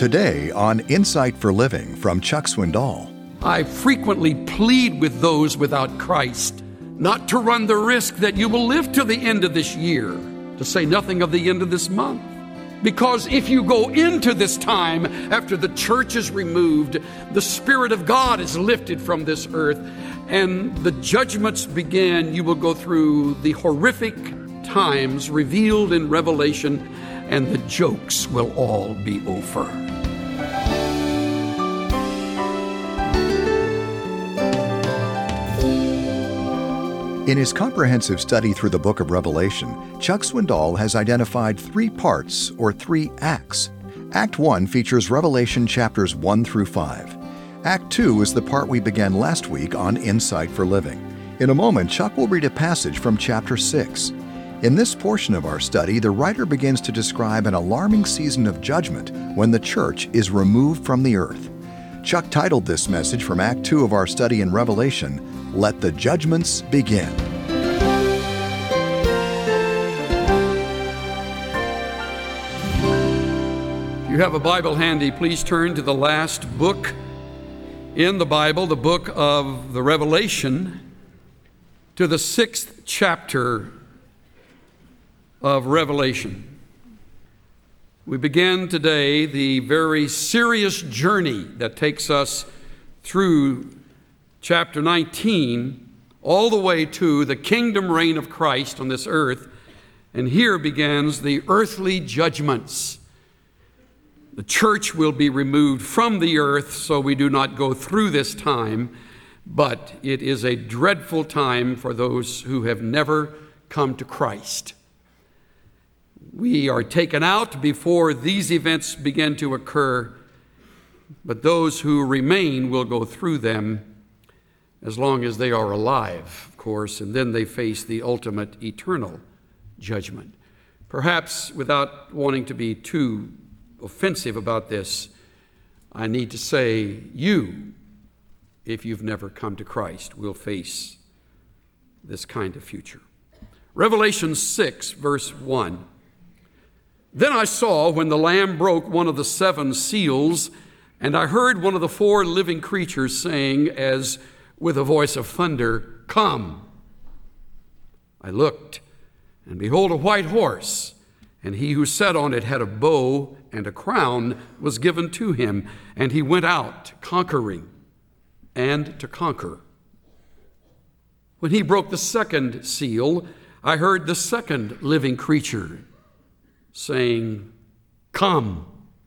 Today on Insight for Living from Chuck Swindoll. I frequently plead with those without Christ not to run the risk that you will live to the end of this year, to say nothing of the end of this month. Because if you go into this time after the church is removed, the Spirit of God is lifted from this earth, and the judgments begin. You will go through the horrific times revealed in Revelation, and the jokes will all be over. In his comprehensive study through the book of Revelation, Chuck Swindoll has identified 3 parts, or 3 acts. Act 1 features Revelation chapters 1 through 5. Act 2 is the part we began last week on Insight for Living. In a moment, Chuck will read a passage from chapter 6. In this portion of our study, the writer begins to describe an alarming season of judgment when the church is removed from the earth. Chuck titled this message from Act 2 of our study in Revelation, "Let the Judgments Begin." If you have a Bible handy, please turn to the last book in the Bible, the book of the Revelation, to the 6th chapter of Revelation. We begin today the very serious journey that takes us through chapter 19 all the way to the kingdom reign of Christ on this earth. And here begins the earthly judgments. The church will be removed from the earth, so we do not go through this time, but it is a dreadful time for those who have never come to Christ. We are taken out before these events begin to occur, but those who remain will go through them as long as they are alive, of course, and then they face the ultimate eternal judgment. Perhaps without wanting to be too offensive about this, I need to say you, if you've never come to Christ, will face this kind of future. Revelation 6, verse 1. Then I saw when the Lamb broke one of the 7 seals, and I heard one of the 4 living creatures saying, as with a voice of thunder, "Come." I looked, and behold, a white horse, and he who sat on it had a bow, and a crown was given to him, and he went out conquering and to conquer. When he broke the 2nd seal, I heard the 2nd living creature saying, "Come."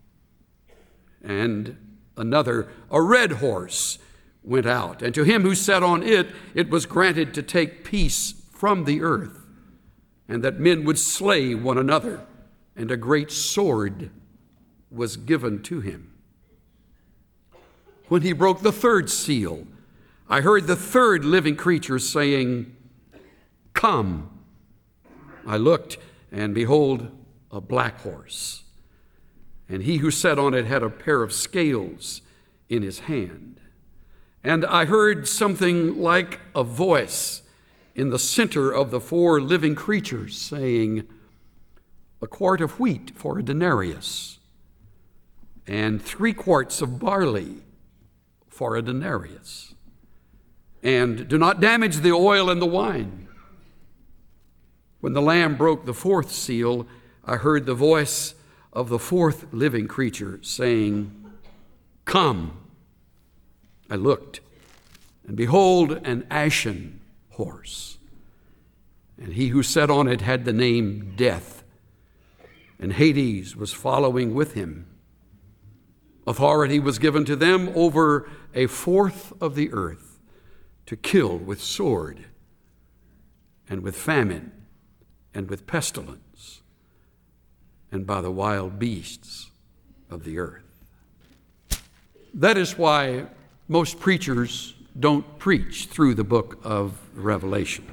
And another, a red horse, went out, and to him who sat on it, it was granted to take peace from the earth, and that men would slay one another, and a great sword was given to him. When he broke the 3rd seal, I heard the 3rd living creature saying, "Come." I looked, and behold, a black horse, and he who sat on it had a pair of scales in his hand. And I heard something like a voice in the center of the 4 living creatures saying, "A quart of wheat for a denarius, and 3 quarts of barley for a denarius. And do not damage the oil and the wine." When the Lamb broke the 4th seal, I heard the voice of the 4th living creature saying, "Come." I looked, and behold, an ashen horse, and he who sat on it had the name Death, and Hades was following with him. Authority was given to them over 1/4 of the earth to kill with sword, and with famine, and with pestilence, and by the wild beasts of the earth. That is why most preachers don't preach through the book of Revelation.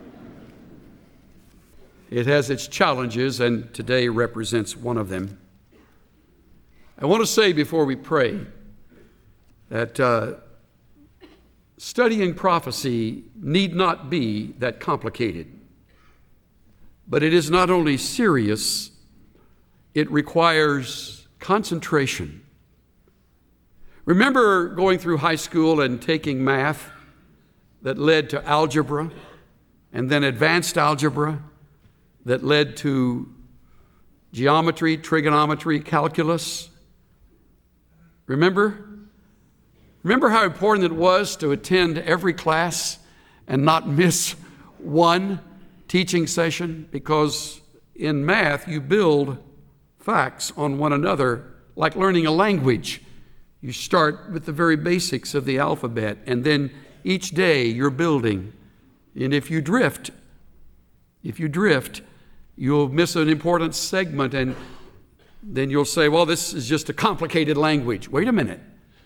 It has its challenges, and today represents one of them. I want to say before we pray that studying prophecy need not be that complicated. But it is not only serious, it requires concentration Remember going through high school and taking math that led to algebra, and then advanced algebra that led to geometry, trigonometry, calculus? Remember? Remember how important it was to attend every class and not miss one teaching session? Because in math, you build facts on one another like learning a language. You start with the very basics of the alphabet, and then each day you're building. And if you drift, you'll miss an important segment, and then you'll say, well, this is just a complicated language. Wait a minute.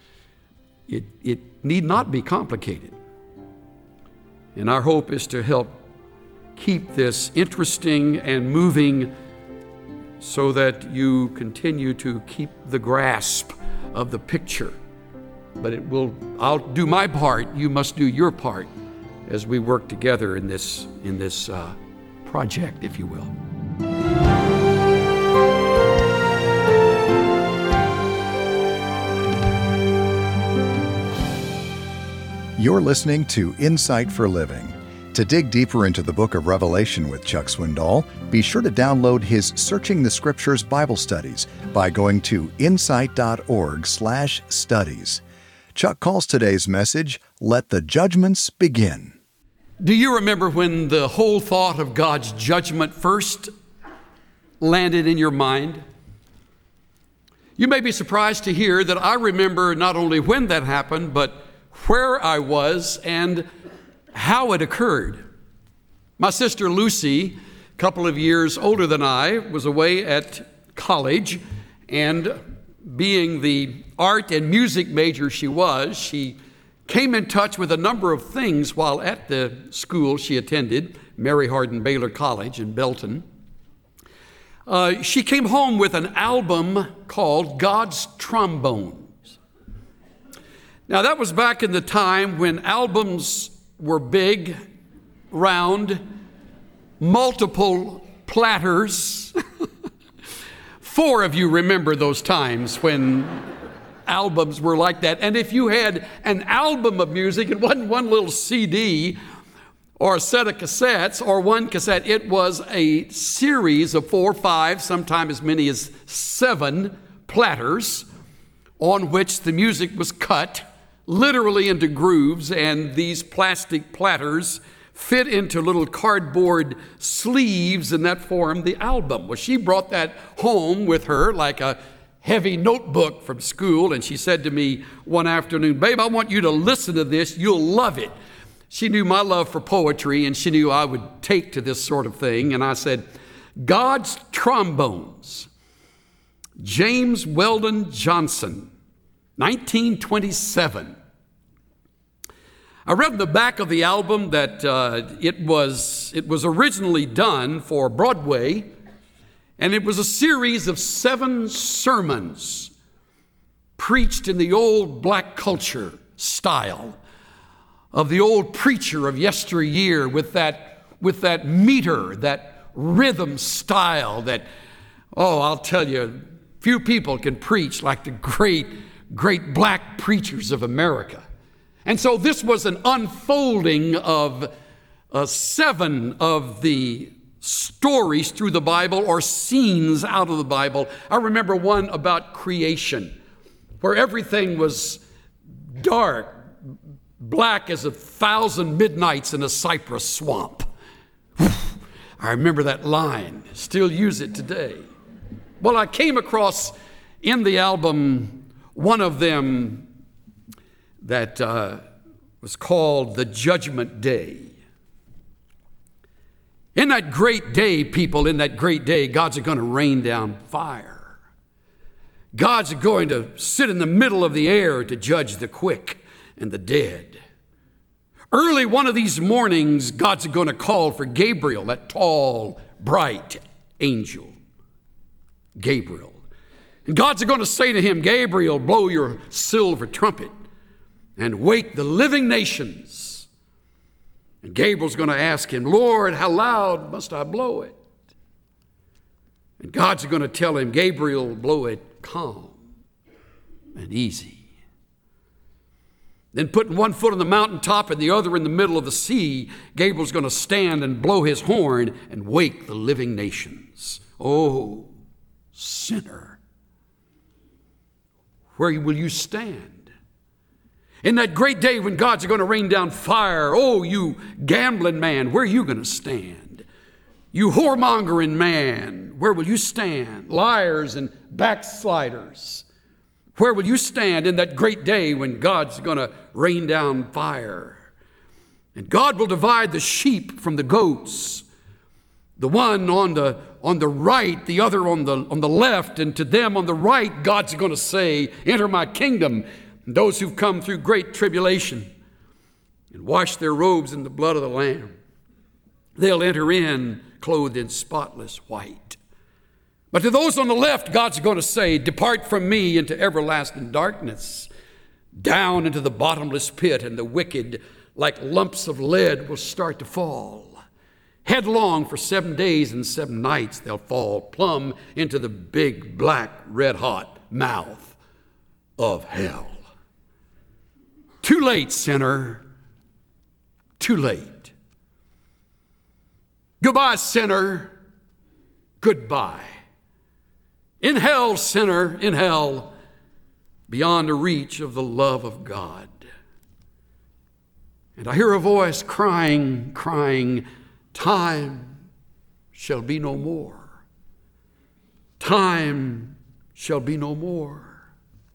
It need not be complicated. And our hope is to help keep this interesting and moving so that you continue to keep the grasp of the picture. But I'll do my part, you must do your part as we work together in this project, if you will. You're listening to Insight for Living. To dig deeper into the book of Revelation with Chuck Swindoll, be sure to download his Searching the Scriptures Bible studies by going to insight.org/studies. Chuck calls today's message, Let the Judgments Begin. Do you remember when the whole thought of God's judgment first landed in your mind? You may be surprised to hear that I remember not only when that happened, but where I was and how it occurred. My sister Lucy, a couple of years older than I, was away at college, and being the art and music major she was, she came in touch with a number of things while at the school she attended, Mary Hardin Baylor College in Belton. She came home with an album called God's Trombones. Now, that was back in the time when albums were big, round, multiple platters. 4 of you remember those times when albums were like that. And if you had an album of music, it wasn't one little CD or a set of cassettes or one cassette. It was a series of 4, 5, sometimes as many as 7 platters on which the music was cut literally into grooves, and these plastic platters fit into little cardboard sleeves, and that formed the album. Well, she brought that home with her like a heavy notebook from school, and she said to me one afternoon, "Babe, I want you to listen to this. You'll love it." She knew my love for poetry, and she knew I would take to this sort of thing, and I said, God's Trombones, James Weldon Johnson, 1927. I read in the back of the album that it was originally done for Broadway, and it was a series of 7 sermons preached in the old black culture style of the old preacher of yesteryear, with that meter, that rhythm style that, I'll tell you, few people can preach like the great black preachers of America. And so this was an unfolding of 7 of the stories through the Bible, or scenes out of the Bible. I remember one about creation, where everything was dark, black as 1,000 midnights in a cypress swamp. I remember that line, still use it today. Well, I came across in the album one of them that was called The Judgment Day. In that great day, people, in that great day, God's going to rain down fire. God's going to sit in the middle of the air to judge the quick and the dead. Early one of these mornings, God's going to call for Gabriel, that tall, bright angel, Gabriel. And God's going to say to him, Gabriel, blow your silver trumpet and wake the living nations. And Gabriel's going to ask him, Lord, how loud must I blow it? And God's going to tell him, Gabriel, blow it calm and easy. Then putting one foot on the mountaintop and the other in the middle of the sea, Gabriel's going to stand and blow his horn and wake the living nations. Oh, sinner, where will you stand? In that great day when God's going to rain down fire, oh, you gambling man, where are you going to stand? You whoremongering man, where will you stand? Liars and backsliders, where will you stand in that great day when God's going to rain down fire? And God will divide the sheep from the goats, the one on the right, the other on the left, and to them on the right, God's going to say, enter my kingdom. And those who've come through great tribulation and washed their robes in the blood of the Lamb, they'll enter in clothed in spotless white. But to those on the left, God's going to say, depart from me into everlasting darkness, down into the bottomless pit, and the wicked, like lumps of lead, will start to fall. Headlong for 7 days and 7 nights, they'll fall plumb into the big, black, red-hot mouth of hell. Too late, sinner. Too late. Goodbye, sinner. Goodbye. In hell, sinner, in hell, beyond the reach of the love of God. And I hear a voice crying, time shall be no more. Time shall be no more.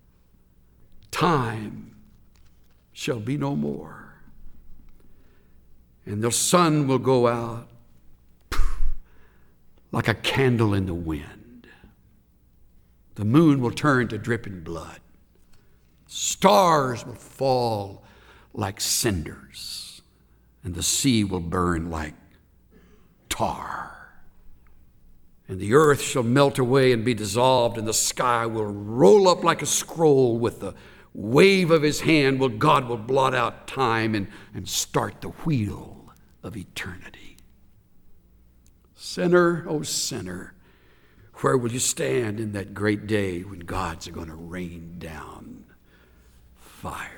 Time shall be no more. And the sun will go out like a candle in the wind. The moon will turn to dripping blood. Stars will fall like cinders, and the sea will burn like tar. And the earth shall melt away and be dissolved, and the sky will roll up like a scroll with the wave of his hand. Well, God will blot out time and start the wheel of eternity. Sinner, oh sinner, where will you stand in that great day when God's going to rain down fire?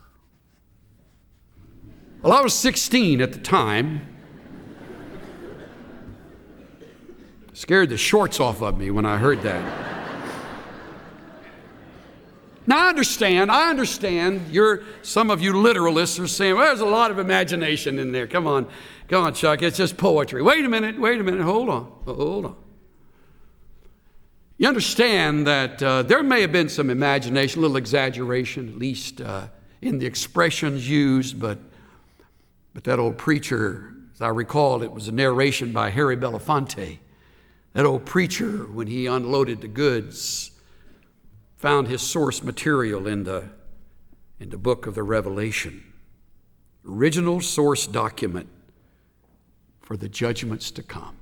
Well, I was 16 at the time. Scared the shorts off of me when I heard that. Now, I understand. Some of you literalists are saying, well, there's a lot of imagination in there. Come on, Chuck, it's just poetry. Wait a minute, hold on. You understand that there may have been some imagination, a little exaggeration, at least in the expressions used, but that old preacher, as I recall, it was a narration by Harry Belafonte. That old preacher, when he unloaded the goods, found his source material in the book of the Revelation. Original source document for the judgments to come.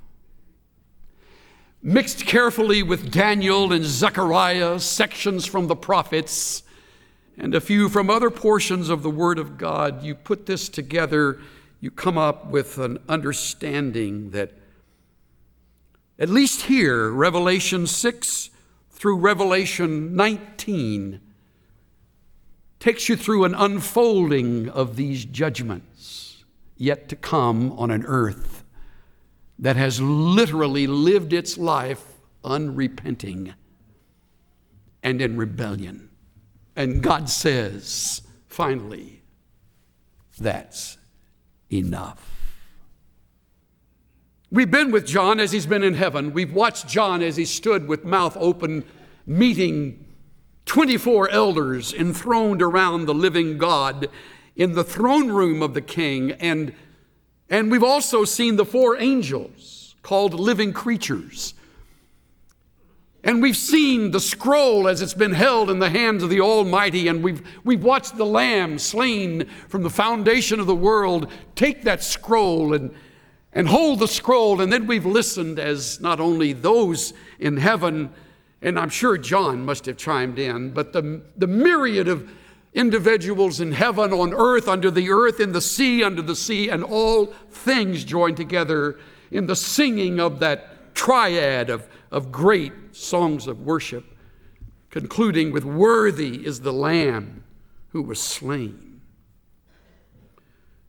Mixed carefully with Daniel and Zechariah, sections from the prophets, and a few from other portions of the Word of God, you put this together, you come up with an understanding that at least here, Revelation 6 through Revelation 19 takes you through an unfolding of these judgments yet to come on an earth that has literally lived its life unrepenting and in rebellion. And God says, finally, that's enough. We've been with John as he's been in heaven. We've watched John as he stood with mouth open, meeting 24 elders enthroned around the living God in the throne room of the King. And we've also seen the 4 angels called living creatures. And we've seen the scroll as it's been held in the hands of the Almighty. And we've watched the Lamb slain from the foundation of the world take that scroll and hold the scroll. And then we've listened as not only those in heaven, and I'm sure John must have chimed in, but the myriad of individuals in heaven, on earth, under the earth, in the sea, under the sea, and all things joined together in the singing of that triad of great songs of worship, concluding with, worthy is the Lamb who was slain.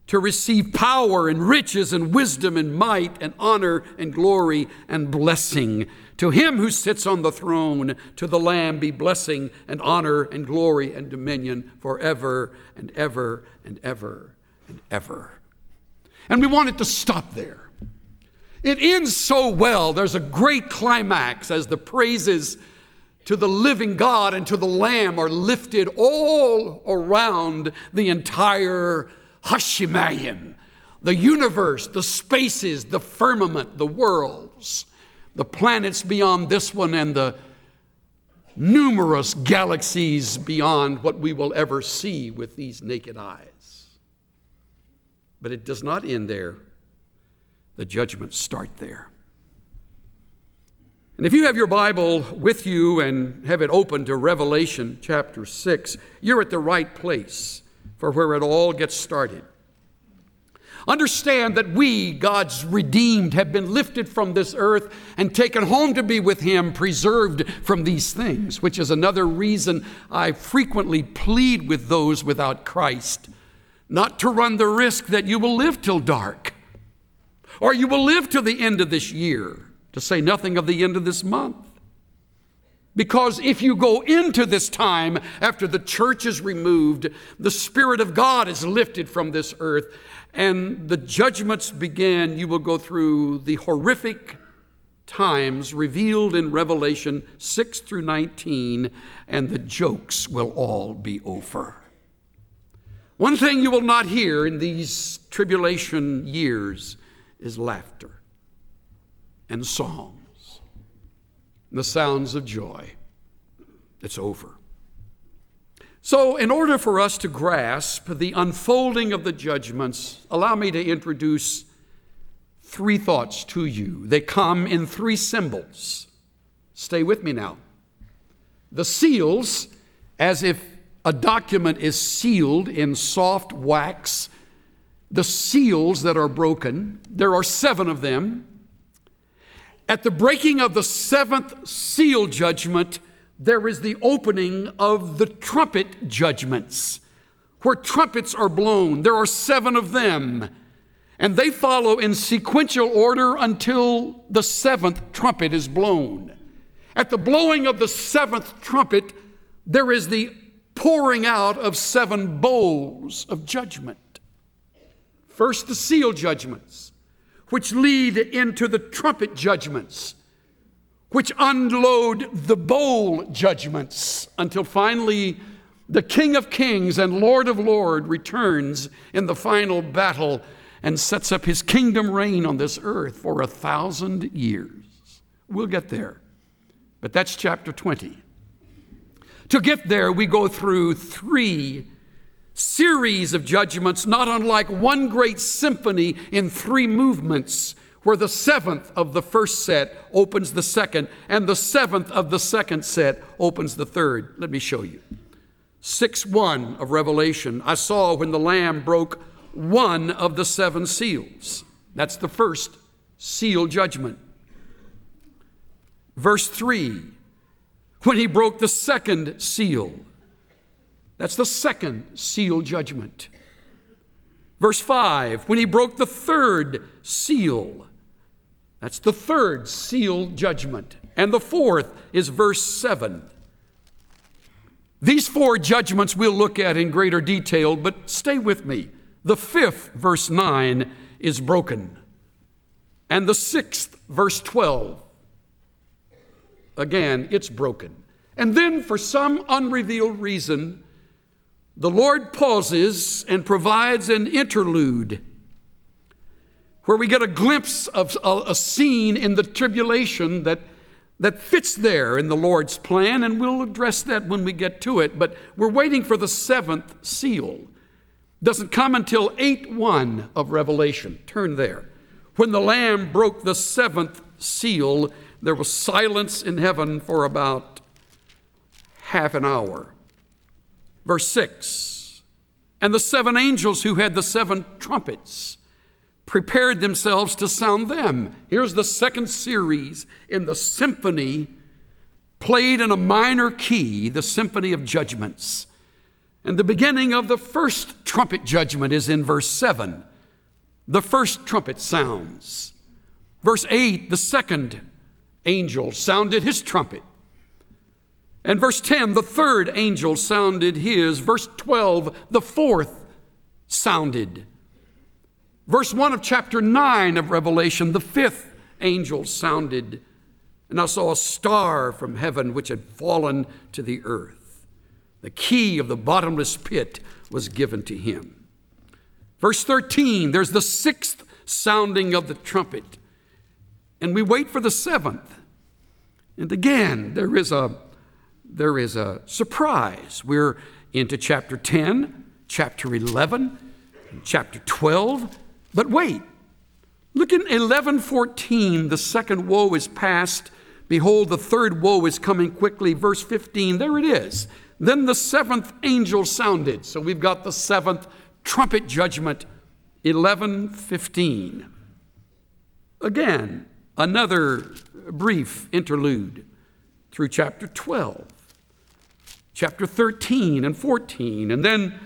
to receive power and riches and wisdom and might and honor and glory and blessing. To him who sits on the throne, to the Lamb be blessing and honor and glory and dominion forever and ever and ever and ever. And we want it to stop there. It ends so well. There's a great climax as the praises to the living God and to the Lamb are lifted all around the entire Hashemayim, the universe, the spaces, the firmament, the worlds, the planets beyond this one, and the numerous galaxies beyond what we will ever see with these naked eyes. But it does not end there. The judgments start there. And if you have your Bible with you and have it open to Revelation chapter 6, you're at the right place for where it all gets started. Understand that we, God's redeemed, have been lifted from this earth and taken home to be with him, preserved from these things, which is another reason I frequently plead with those without Christ not to run the risk that you will live till dark, or you will live till the end of this year, to say nothing of the end of this month. Because if you go into this time after the church is removed, the Spirit of God is lifted from this earth, and the judgments begin. You will go through the horrific times revealed in Revelation 6 through 19, and the jokes will all be over. One thing you will not hear in these tribulation years is laughter and songs, the sounds of joy. It's over. So in order for us to grasp the unfolding of the judgments, allow me to introduce three thoughts to you. They come in three symbols. Stay with me now. The seals, as if a document is sealed in soft wax, the seals that are broken, there are 7 of them. At the breaking of the 7th seal judgment, there is the opening of the trumpet judgments, where trumpets are blown. There are 7 of them, and they follow in sequential order until the 7th trumpet is blown. At the blowing of the 7th trumpet, there is the pouring out of 7 bowls of judgment. First, the seal judgments, which lead into the trumpet judgments, which unload the bowl judgments, until finally the King of Kings and Lord of Lords returns in the final battle and sets up his kingdom reign on this earth for 1,000 years. We'll get there, but that's chapter 20. To get there, we go through 3 series of judgments, not unlike one great symphony in 3 movements, where the 7th of the first set opens the second, and the 7th of the second set opens the third. Let me show you. 6:1 of Revelation, I saw when the Lamb broke one of the 7 seals. That's the first seal judgment. Verse 3, when he broke the second seal. That's the second seal judgment. Verse 5, when he broke the third seal. That's the third seal judgment. And the fourth is verse 7. These 4 judgments we'll look at in greater detail, but stay with me. The 5th, verse 9, is broken. And the 6th, verse 12, again, it's broken. And then, for some unrevealed reason, the Lord pauses and provides an interlude where we get a glimpse of a scene in the tribulation that fits there in the Lord's plan, and we'll address that when we get to it. But we're waiting for the 7th seal. Doesn't come until 8:1 of Revelation. Turn there. When the Lamb broke the 7th seal, there was silence in heaven for about half an hour. Verse 6, and the 7 angels who had the 7 trumpets prepared themselves to sound them. Here's the second series in the symphony played in a minor key, the symphony of judgments. And the beginning of the first trumpet judgment is in verse 7. The first trumpet sounds. Verse 8, the second angel sounded his trumpet. And verse 10, the third angel sounded his. Verse 12, the fourth sounded. Verse 1 of chapter 9 of Revelation, the fifth angel sounded. And I saw a star from heaven which had fallen to the earth. The key of the bottomless pit was given to him. Verse 13, there's the sixth sounding of the trumpet. And we wait for the seventh. And again, there is a surprise. We're into chapter 10, chapter 11, and chapter 12. But wait, look in 11:14, the second woe is past. Behold, the third woe is coming quickly. Verse 15, there it is. Then the seventh angel sounded. So we've got the seventh trumpet judgment, 11:15. Again, another brief interlude through chapter 12, chapter 13 and 14. And then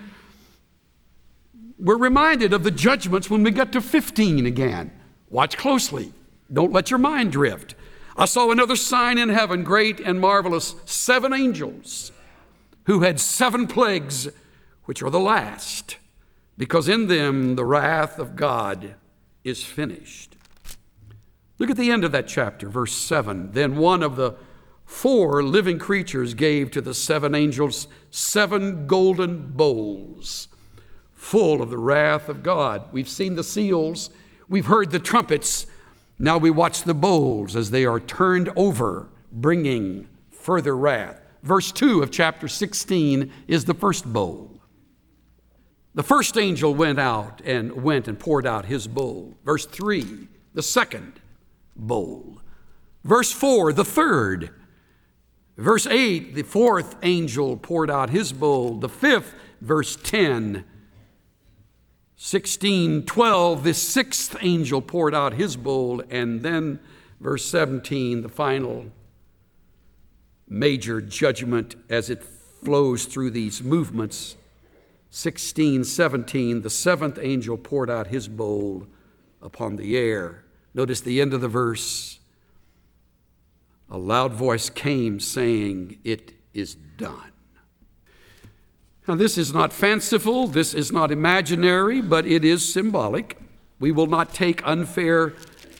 we're reminded of the judgments when we get to 15 again. Watch closely. Don't let your mind drift. I saw another sign in heaven, great and marvelous, 7 angels who had 7 plagues, which are the last, because in them the wrath of God is finished. Look at the end of that chapter, verse 7. Then one of the 4 living creatures gave to the 7 angels 7 golden bowls full of the wrath of God. We've seen the seals. We've heard the trumpets. Now we watch the bowls as they are turned over, bringing further wrath. Verse 2 of chapter 16 is the first bowl. The first angel went and poured out his bowl. Verse 3, the second bowl. Verse 4, the third. Verse 8, the fourth angel poured out his bowl. The fifth, verse 10. 16, 12, the sixth angel poured out his bowl. And then verse 17, the final major judgment as it flows through these movements. 16, 17, the seventh angel poured out his bowl upon the air. Notice the end of the verse. A loud voice came saying, "It is done." Now, this is not fanciful, this is not imaginary, but it is symbolic. We will not take unfair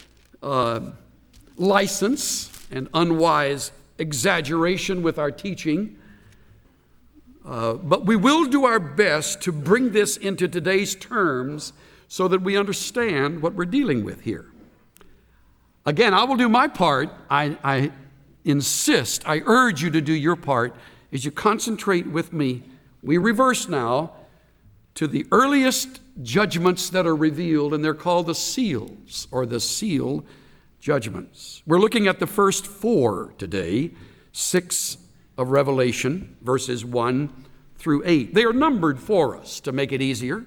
license and unwise exaggeration with our teaching, but we will do our best to bring this into today's terms so that we understand what we're dealing with here. Again, I will do my part. I insist, I urge you to do your part as you concentrate with me. We reverse now to the earliest judgments that are revealed, and they're called the seals, or the seal judgments. We're looking at the first 4 today, 6 of Revelation, verses 1 through 8. They are numbered for us to make it easier.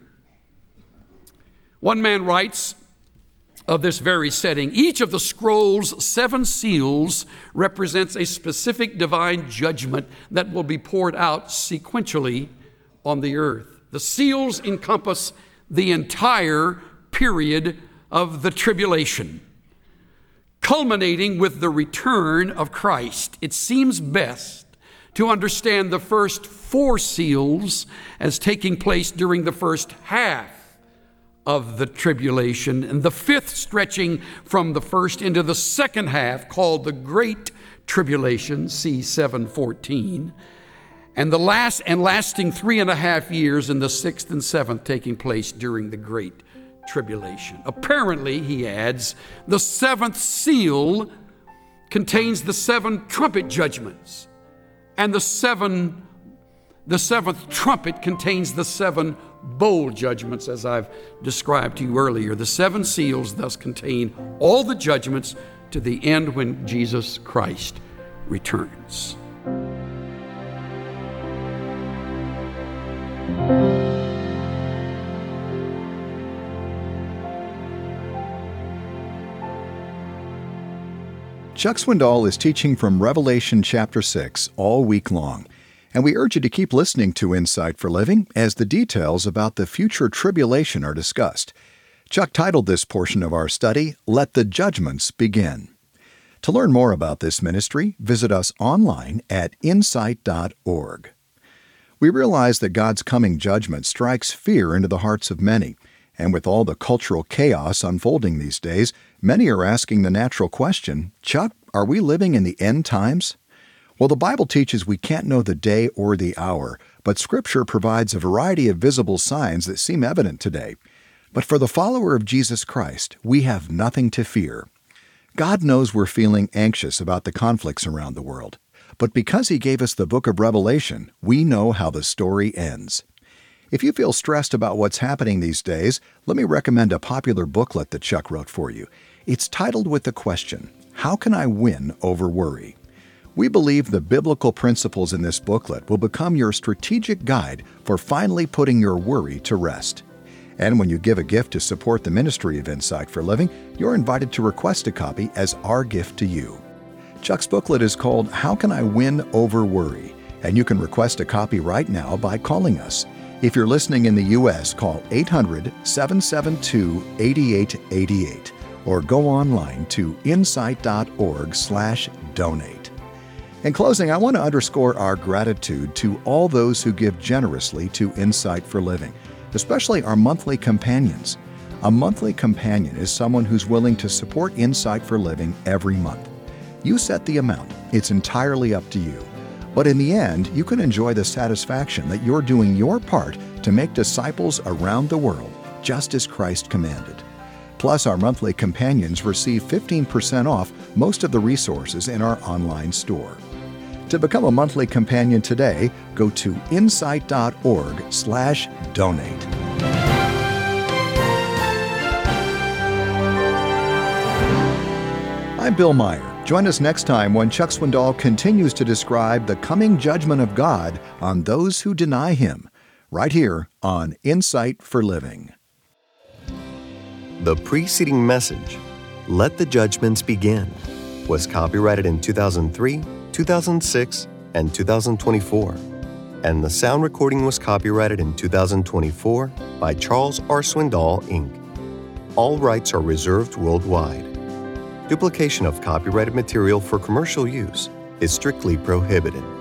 One man writes of this very setting, each of the scroll's 7 seals represents a specific divine judgment that will be poured out sequentially on the earth. The seals encompass the entire period of the tribulation, culminating with the return of Christ. It seems best to understand the first 4 seals as taking place during the first half of the tribulation, and the 5th stretching from the first into the second half, called the Great Tribulation, see 7:14, and the last and lasting 3.5 years in the 6th and 7th taking place during the Great Tribulation. Apparently, he adds, the 7th seal contains the 7 trumpet judgments, and the 7th trumpet contains the 7 bowl judgments, as I've described to you earlier. The 7 seals thus contain all the judgments to the end when Jesus Christ returns. Chuck Swindoll is teaching from Revelation chapter 6 all week long. And we urge you to keep listening to Insight for Living as the details about the future tribulation are discussed. Chuck titled this portion of our study, Let the Judgments Begin. To learn more about this ministry, visit us online at insight.org. We realize that God's coming judgment strikes fear into the hearts of many, and with all the cultural chaos unfolding these days, many are asking the natural question, Chuck, are we living in the end times? Well, the Bible teaches we can't know the day or the hour, but Scripture provides a variety of visible signs that seem evident today. But for the follower of Jesus Christ, we have nothing to fear. God knows we're feeling anxious about the conflicts around the world, but because He gave us the book of Revelation, we know how the story ends. If you feel stressed about what's happening these days, let me recommend a popular booklet that Chuck wrote for you. It's titled with the question, How Can I Win Over Worry? We believe the biblical principles in this booklet will become your strategic guide for finally putting your worry to rest. And when you give a gift to support the ministry of Insight for Living, you're invited to request a copy as our gift to you. Chuck's booklet is called How Can I Win Over Worry? And you can request a copy right now by calling us. If you're listening in the U.S., call 800-772-8888 or go online to insight.org/donate. In closing, I want to underscore our gratitude to all those who give generously to Insight for Living, especially our monthly companions. A monthly companion is someone who's willing to support Insight for Living every month. You set the amount. It's entirely up to you. But in the end, you can enjoy the satisfaction that you're doing your part to make disciples around the world, just as Christ commanded. Plus, our monthly companions receive 15% off most of the resources in our online store. To become a monthly companion today, go to insight.org/donate. I'm Bill Meyer. Join us next time when Chuck Swindoll continues to describe the coming judgment of God on those who deny Him, right here on Insight for Living. The preceding message, Let the Judgments Begin, was copyrighted in 2003, 2006, and 2024, and the sound recording was copyrighted in 2024 by Charles R. Swindoll, Inc. All rights are reserved worldwide. Duplication of copyrighted material for commercial use is strictly prohibited.